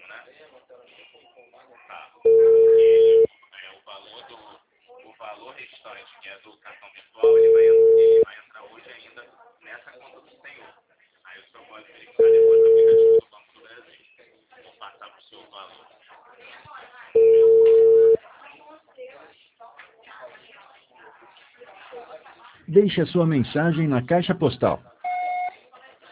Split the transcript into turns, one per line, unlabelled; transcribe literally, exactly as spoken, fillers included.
né? Tá. E é, o valor do o valor restante, que é do cartão virtual, ele vai, ele vai entrar hoje ainda nessa conta do senhor. Aí o senhor pode verificar depois no aplicativo do Banco do Brasil. Vou passar para o seu valor.
Deixe a sua mensagem na caixa postal